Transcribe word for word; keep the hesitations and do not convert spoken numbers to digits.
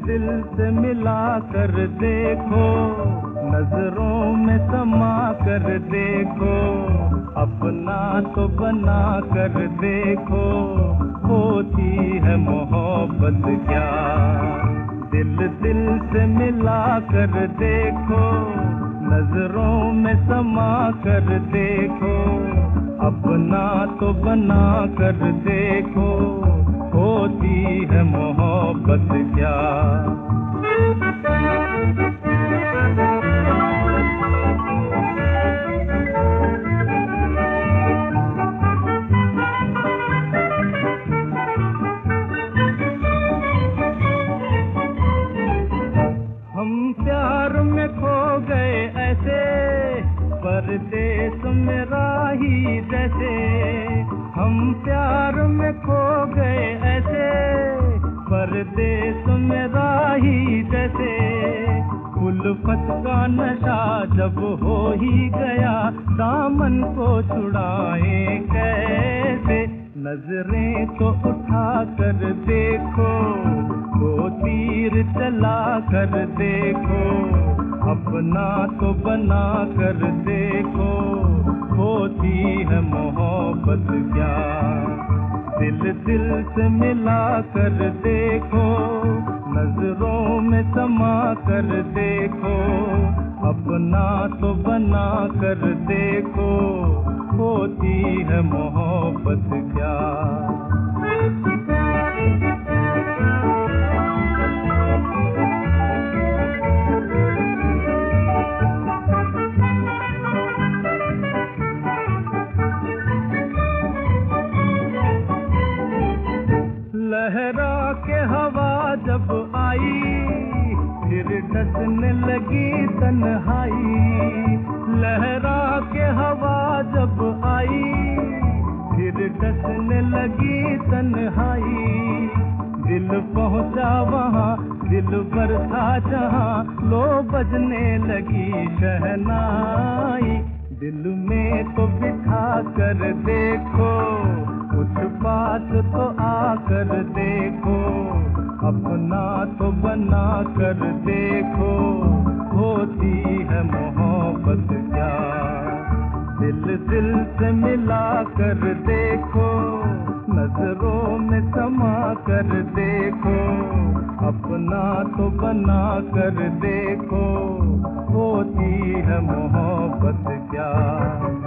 दिल से मिला कर देखो, नजरों में समा कर देखो, अपना तो बना कर देखो, होती है मोहब्बत क्या। दिल दिल से मिला कर देखो, नजरों में समा कर देखो, अपना तो बना कर देखो, होती है मोहब्बत क्या। हम प्यार में खो गए ऐसे, परदेस में राही जैसे। हम प्यार में खो गए ऐसे, परदेस में राही जैसे। उल्फत का नशा जब हो ही गया, दामन को छुड़ाए कैसे। नजरें तो उठा कर देखो, वो तीर चला कर देखो, अपना तो बना कर देखो, होती है मोहब्बत क्या। दिल दिल से मिला कर देखो, नजरों में समा कर देखो, अपना तो बना कर देखो, होती है मोहब्बत क्या। लहरा के हवा जब आई, फिर डसने लगी तन्हाई। लहरा के हवा जब आई, फिर डसने लगी तन्हाई। दिल पहुंचा वहाँ, दिल बरसा जहाँ, लो बजने लगी शहनाई। दिल में तो बिठा कर देखो, उस पास तो आकर देखो, अपना तो बना कर देखो, होती है मोहब्बत क्या। दिल दिल से मिला कर देखो, नजरों में समा कर देखो, अपना तो बना कर देखो, होती है मोहब्बत क्या।